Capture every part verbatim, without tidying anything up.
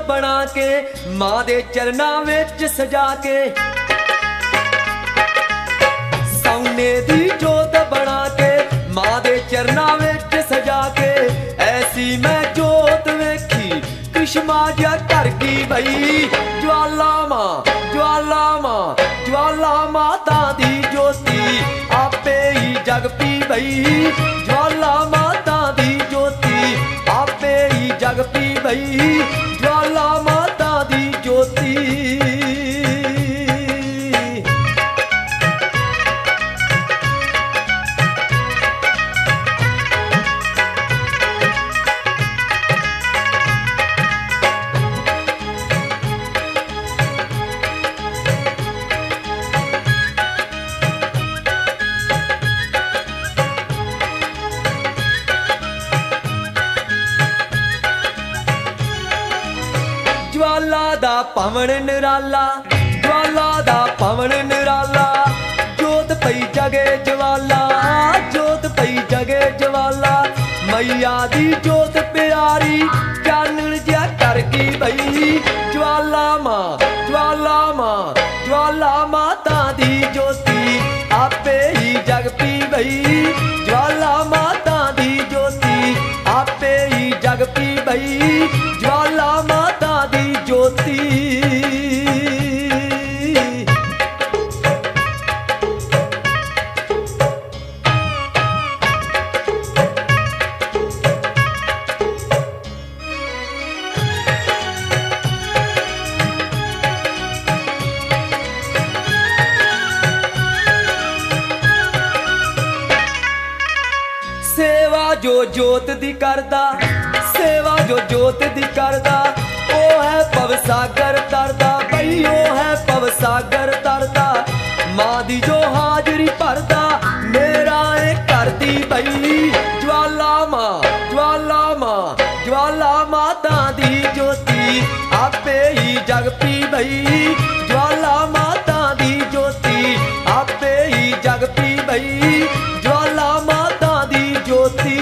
बना के मां दे चरना विच सजा के, सोने दी जोत बना के मां दे चरना विच सजा के, ऐसी मैं जोत वेखी कृष्मा जा कर की बई। ज्वाला मां ज्वाला मां ज्वाला माता दी ज्योति आपे ही जग पी बई। ज्वाला माता दी ज्योति आपे ही जग पी बई। ज्वाला माता दी ज्योति। ज्वाला दा पवन निराला, ज्वाला दा पवन निराला, जोत पई जगे ज्वाला, जोत पई जगे ज्वाला, मैया दी जोत प्यारी चानण जिया कर की बई। ज्वाला मां ज्वाला मां ज्वाला माता दी ज्योति आपे ही जग पी बई। ज्वाला माता दी ज्योति आपे ही जग पी बई। ज्वाला माता दी ज्योति। सेवा जो जोत दी करदा, सेवा जो जोत दी करदा, ओ है पवसागर तरदा बई, ओ है पवसागर तरदा। मां दी जो हाजरी भरदा मेरा ए करदी बई। ज्वाला मां ज्वाला मां ज्वाला माता दी ज्योति आपे ही जग पी बई। ज्वाला माता दी ज्योति आपे ही जग पी बई। ज्वाला माता दी ज्योति।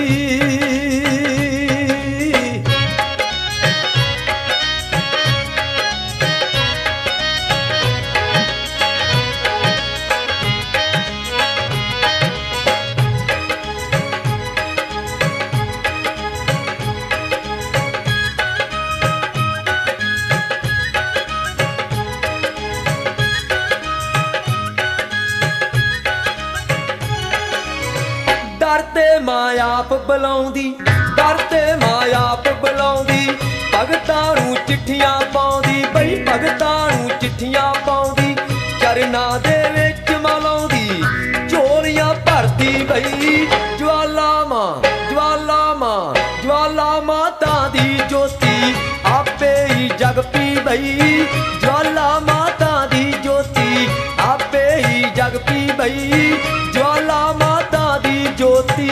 डरते मां आप बुलाउंदी, डरते मां आप बुलाउंदी, भगतां नूं चिट्ठियां पाउंदी बई, भगतां नूं चिट्ठियां पाउंदी। चरना दे विच मलाउंदी झोलियां भरदी बई। ज्वाला मां ज्वाला मां ज्वाला माता दी ज्योति आपे ही जग पी बई। ज्वाला माता दी ज्योति आपे ही जग पी बई। ज्वाला माता दी ज्योति।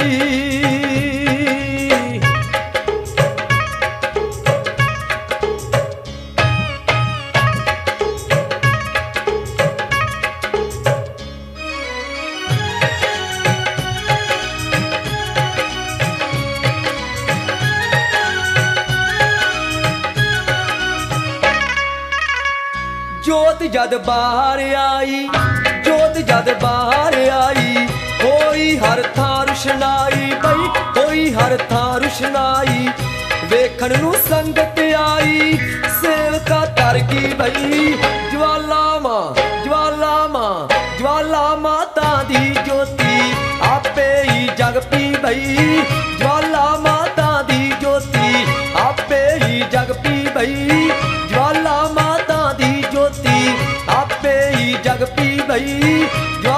जोत जद बाहर आई, जोत जद बाहर आई, होई हर थां रुशनाई बई, होई हर थां रुशनाई। वेखण नूं संगत आई सेवका तर गई बई। ज्वाला मां ज्वाला मां ज्वाला माता दी ज्योति आपे ही जग पी बई। ज्वाला माता दी ज्योति आपे ही जग पी बई। ज्वाला माता दी ज्योति आपे ही जग पी बई।